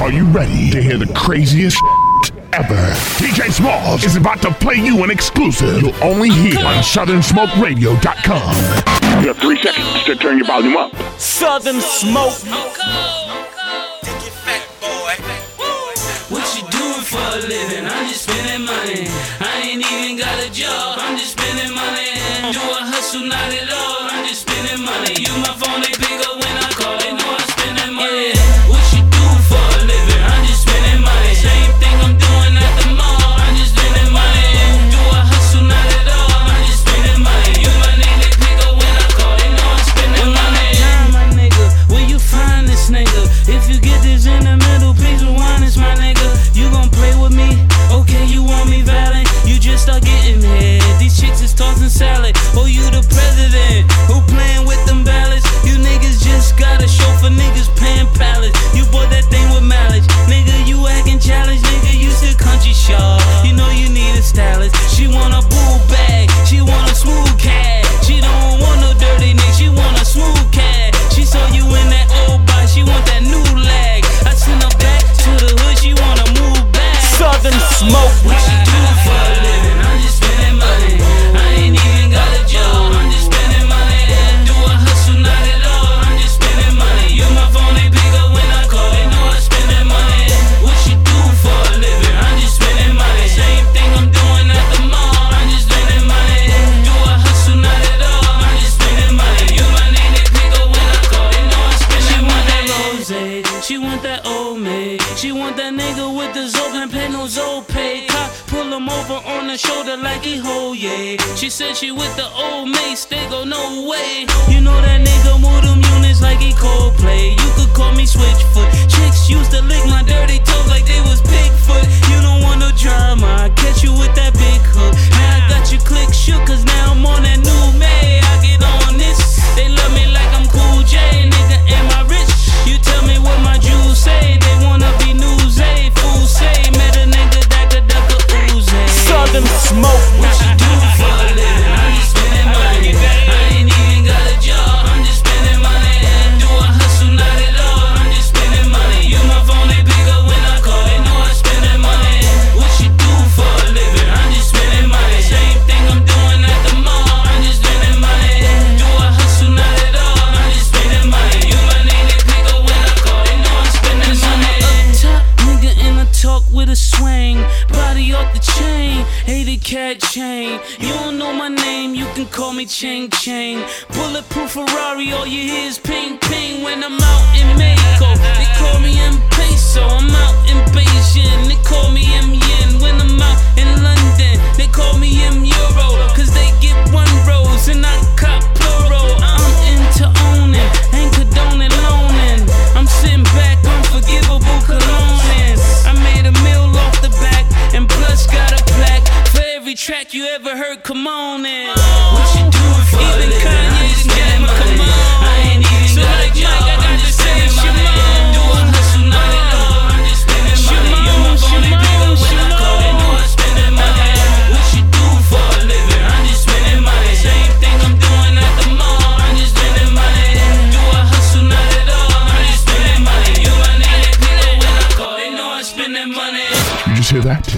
Are you ready to hear the craziest ever? DJ Smalls is about to play you an exclusive you'll only hear on SouthernSmokeRadio.com. You have 3 seconds to turn your volume up. Southern Smoke. What you doing for a living? I'm just spending money. I ain't even got a job. I'm just spending money. Do a hustle, not at all. I'm just spending money. Use my phone, they pick up when I call. They know I'm spending money. What you do for a living? I'm just spending money. Same thing I'm doing at the mall. I'm just spending money. Do a hustle, not at all. I'm just spending money. Use my name, they pick up when I call. They know I'm spending money. My nigga, where you find this nigga? If you get this in the middle, please rewind this, my nigga. You gon' play with me? Okay, you want me violent? You just start getting head. These chicks is tossing salad. Oh, you the president? Who playing with them ballots? You niggas just got a show for niggas paying pallets. You bought that thing with mileage. Nigga, you acting challenged. Nigga, you still country sharp. You know you need a stylist. She want a boo bag. She want a smooth cat. She don't want no dirty nigga. She want a smooth cat. She saw you in that old box. She want that new lag. I sent her back to the hood. She wanna move back. Southern Smoke. What you do for a living? I'm just spending money. I ain't even got a job. I'm just spending money. Do a hustle, not at all. I'm just spending money. Use my phone, they pick up when I call. They know I'm spending money. What you do for a living? I'm just spending money. Same thing I'm doing at the mall. I'm just spending money. Do a hustle, not at all. I'm just spending money. Use my name, they pick up when I call. They know I'm spending money. She want that old maid. She want that nigga with the Zope and pay no Zope. Cop pull him over on the shoulder like he hold, yeah. She said she with the old mace, they go no way. You know that nigga move them units like he Coldplay. You could call me Switchfoot. Chicks used to lick my dirty toes like they was Bigfoot. You don't want no drama, I catch you with that big hook. Now I got you click shook, cause now I'm on that new May. I get on this, they love me like I'm Cool J. Nigga, am I rich? You tell me what my Jews say. They wanna be newsy, fool say. Met a nigga that could duck a ooze. Southern Smoke. What you do for a living? I'm just spending money. I ain't even got a job. I'm just spending money. Do a hustle, not at all. I'm just spending money. Use my phone, they pick up when I call. They know I'm spending money. What you do for a living? I'm just spending money. Same thing I'm doing at the mall. I'm just spending money. Do a hustle, not at all. I'm just spending money. Use my name, they pick up when I call. They know I'm spending money. Up top, nigga in a talk with a swing. Body off the chain, 80 cat chain. You don't know my name, you can call me Ching Ching. Bulletproof Ferrari, all you hear is ping ping. When I'm out in Mexico, they call me M Peso. I'm out in Beijing, they call me M Yen. When I'm out in London, they call me M Euro. Cause they get one rose and I cop plural. I'm into owning, ain't condoning loaning. I'm sitting back, unforgivable colognes. I made a meal off the back and plus got a plaque for every track you ever heard. Come on in. What you doing for even a living? Kanye didn't get my come on. I ain't even so got a job. I'm just spending money. Do a hustle, not at all. I'm just spending money. You my phone, they pick up when I call. They know I'm spending money. What you do for a living? I'm just spending money. Same thing I'm doing at the mall. I'm just spending money. Do a hustle, not at all. I'm just spending money. You my name, they pick up when I call. They know I'm spending money. You just hear that?